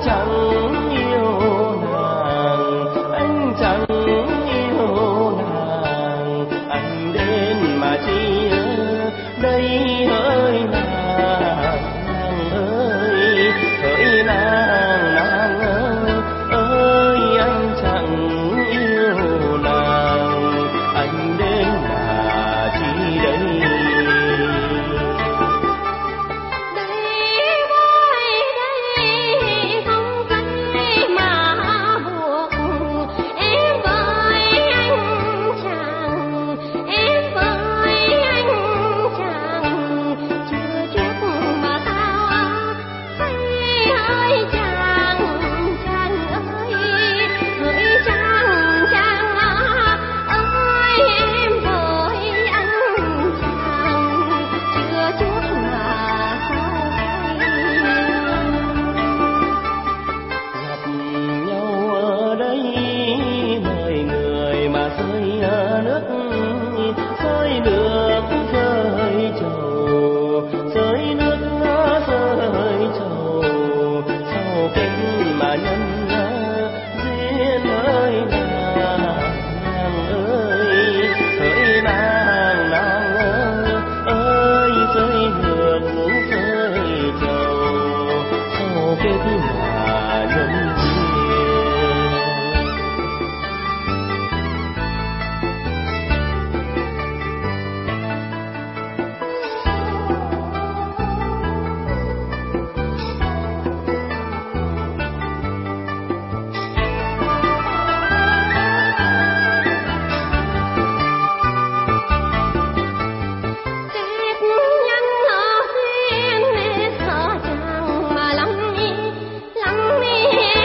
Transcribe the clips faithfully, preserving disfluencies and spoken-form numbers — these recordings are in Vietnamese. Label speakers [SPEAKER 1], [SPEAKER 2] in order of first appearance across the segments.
[SPEAKER 1] Hãy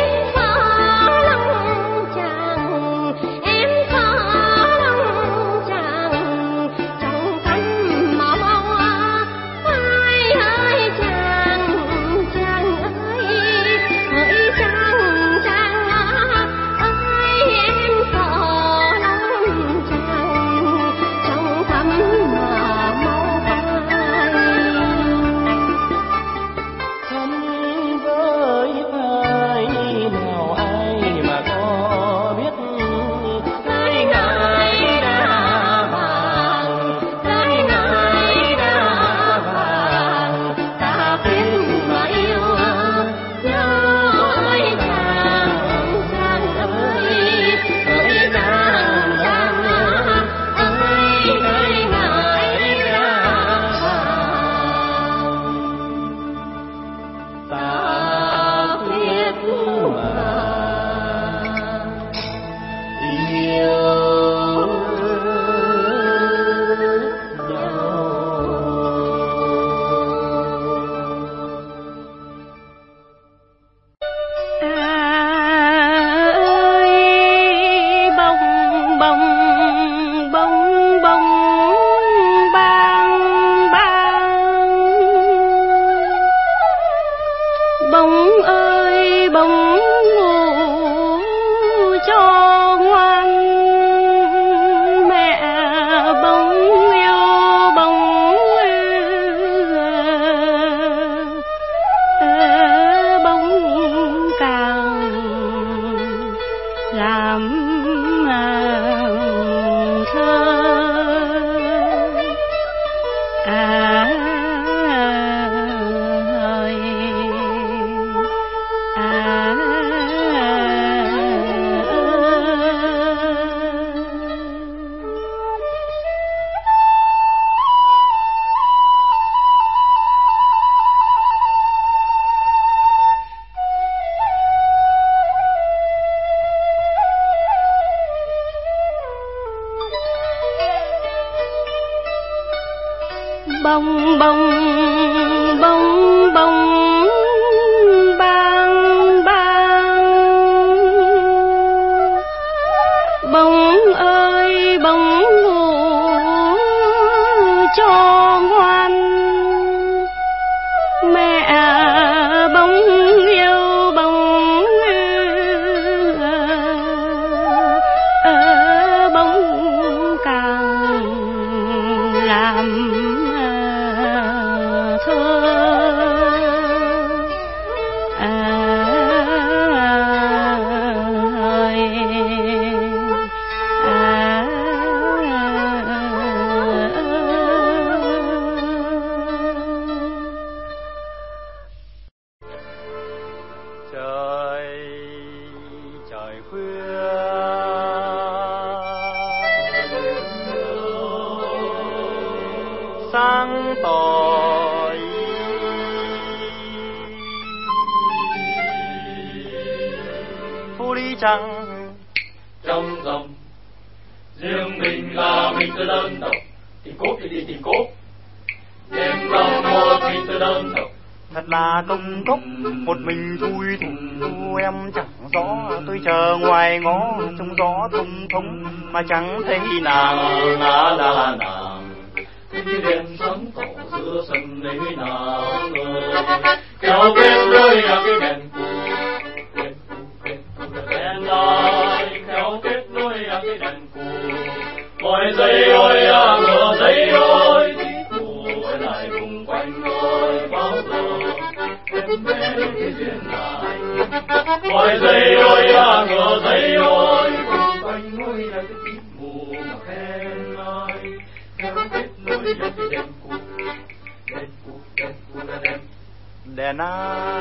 [SPEAKER 1] trời trời khuya sáng tỏ phu đi trăng
[SPEAKER 2] trong dòng riêng mình là mình tôi đơn độc thì cốt thì đi tìm cốt đêm vào một mình tôi đơn độc
[SPEAKER 1] thật là công cốc một mình thui thùng em chẳng rõ tôi chờ ngoài ngõ trong gió thông thông mà chẳng thấy nàng
[SPEAKER 2] là là nàng thì đèn sáng tỏ giữa sân đấy nàng kéo bên rơi là cái đèn cù đèn cù đèn cù đèn lại kéo kết nối là cái đèn cù mọi giây ơi à ngựa giây ơi tí cù lại vùng quanh ơi bao giờ em bé cái duyên lại mọi giây ơi à ngựa giây ơi vùng quanh ơi là cái tí mù mà khen ai kéo kết nối là cái đèn cù đèn cù đèn cù là đèn
[SPEAKER 1] đèn á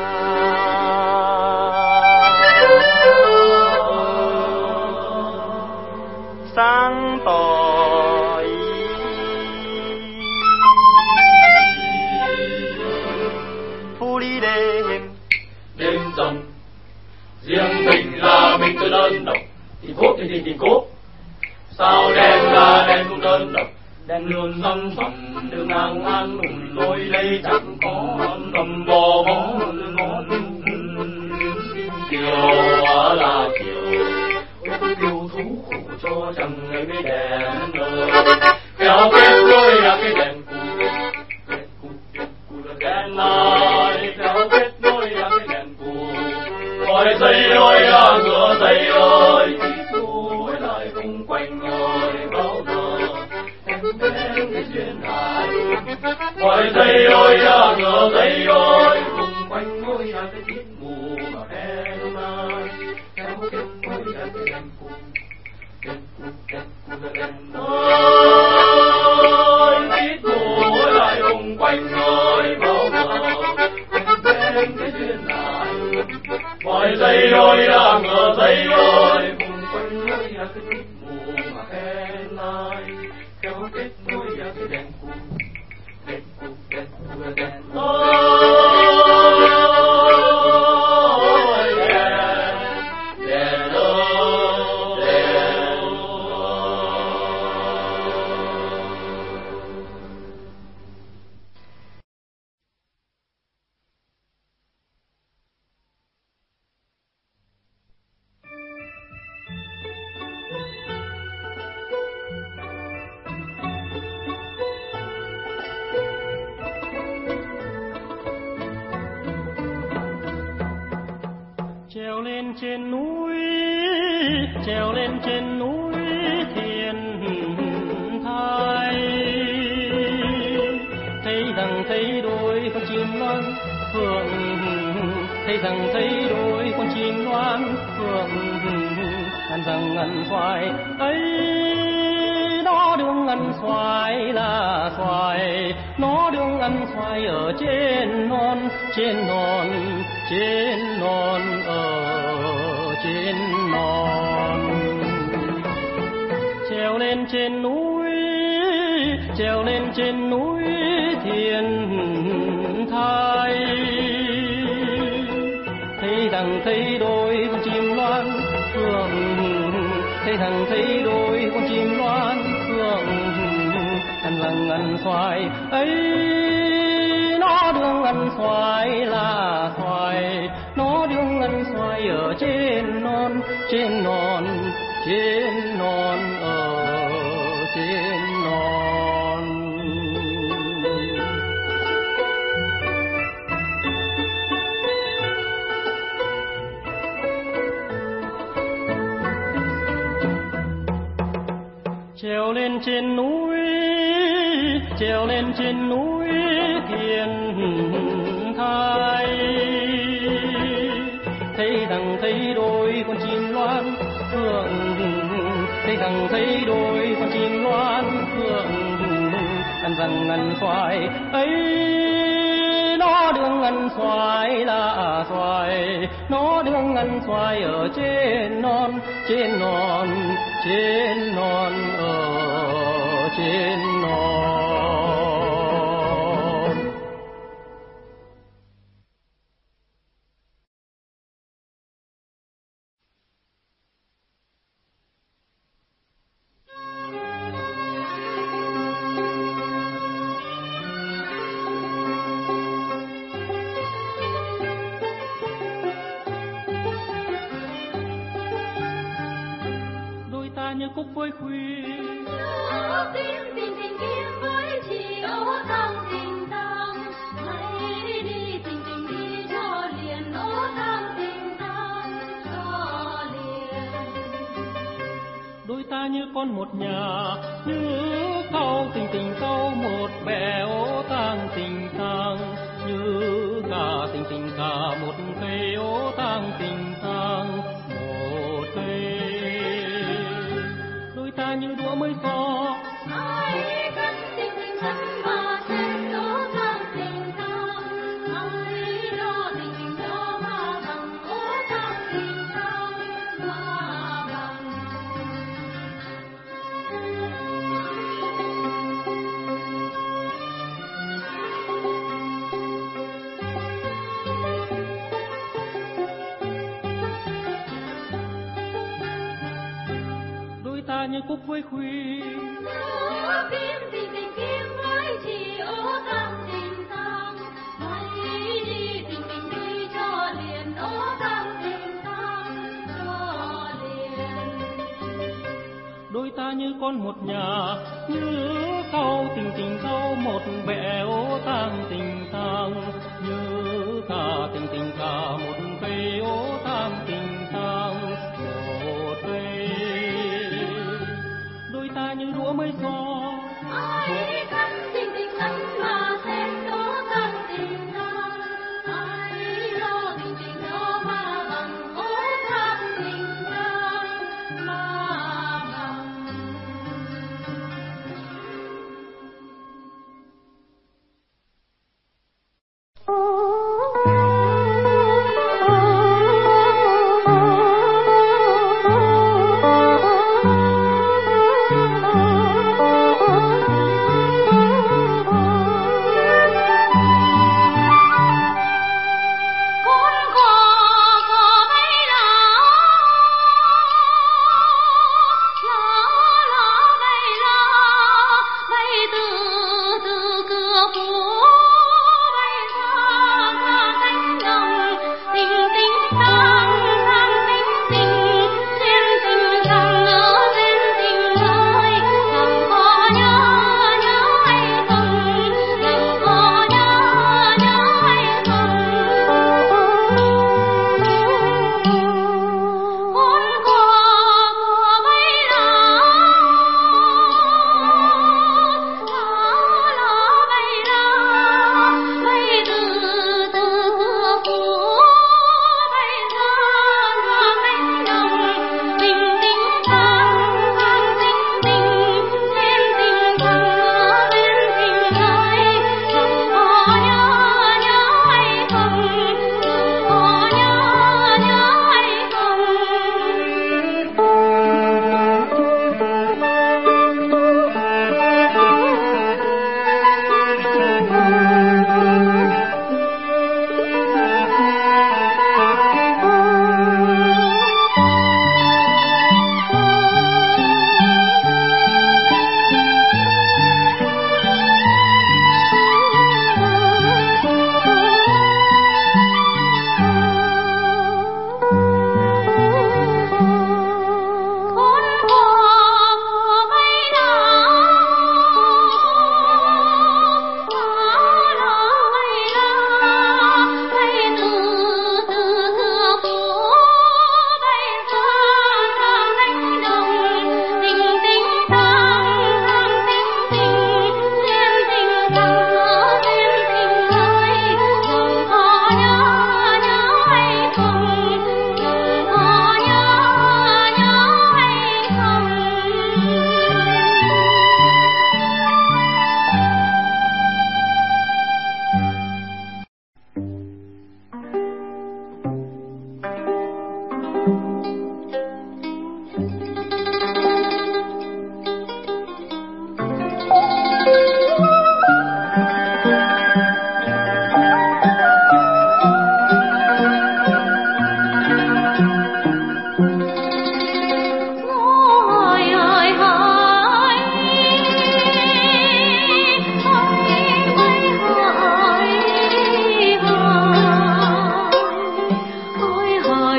[SPEAKER 1] sáng tỏ phu đi đêm
[SPEAKER 2] đêm rằm riêng mình là mình tôi đơn độc thì cốt thì thì thì cốt sao đèn là đèn cũng đơn độc đèn luôn răng rằm đường nàng an ủi lối đây chẳng có tầm bò bó nó kiều á là kiều kiều thú khổ cho chẳng ngày mấy đèn đời kéo kết nối là cái đèn cù đèn cù đèn cù là đèn lại kéo kết nối là cái đèn cù mọi giây ơi à ngựa giây ơi tí cù lại vùng quanh ơi bao giờ em bé cái duyên lại mọi giây ơi à ngựa giây ơi vùng quanh ơi là cái tiết mù mà em ai kéo kết nối là cái đèn cù đèn cù đèn cù là đèn ơi tí cù lại vùng quanh ơi bao giờ em bé cái duyên lại mọi giây ơi à ngựa giây ơi vùng quanh ơi là cái tiết mù mà em ai kéo kết nối là cái đèn cù đèn cù đèn cù là đèn ơi đèn đèn ơi đèn
[SPEAKER 3] trèo lên trên núi trèo lên trên núi thiên thai thấy rằng thấy đôi con chim loan phượng thấy rằng thấy đôi con chim loan phượng ăn rằng ăn xoài ấy nó đương ăn xoài là xoài nó đương ăn xoài ở trên non trên non trên non ở trên non trèo lên trên núi trèo lên trên núi thiên thai thấy rằng thấy đôi con chim loan phượng thấy rằng thấy đôi con chim loan phượng ăn rằng ăn xoài ấy nó đương ăn xoài là xoài nó đương ăn xoài ở trên non trên non trên non ở trên non trèo lên trên núi trèo lên trên núi thiên thai thấy rằng thấy đôi con chim loan phượng thấy rằng thấy đôi con chim loan phượng ăn rằng ăn xoài ấy nó đương ăn xoài là xoài nó đương ăn xoài ở trên non, trên non, trên non, ở trên non. Như cúc với khuy
[SPEAKER 4] tim tình tình kiếm với chị ấu thăng tình thăng hãy đi tình tình đi cho liền ấu thăng tình thăng cho liền.
[SPEAKER 3] Đôi ta như con một nhà như câu tình tình câu một bè ấu thăng tình thăng như gà tình tình gà một cây ấu thăng tình thăng một cây. Ta như đũa mới so
[SPEAKER 4] ai cắt tình tình cắt mà xem đỗ thăng tình thăng ai lo tình tình cho mà bằng đỗ thăng tình thăng mà bằng.
[SPEAKER 3] Ta như cúc với khuy
[SPEAKER 4] kiếm tình tình kiếm với chị ấu thăng tình thăng hãy đi tình tình đi cho liền ấu thăng tình thăng cho liền.
[SPEAKER 3] Đôi ta như con một nhà như câu tình tình câu một bè ấu thăng tình thăng như cả tình tình cả một cây ấu thăng tình thăng một cây. Đôi ta như đũa mới so
[SPEAKER 4] ai cắt tình tình cắt mà xem đỗ thăng tình thăng ai lo tình tình cho mà bằng đỗ thăng tình thăng mà bằng.
[SPEAKER 5] Hãy subscribe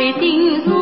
[SPEAKER 4] tình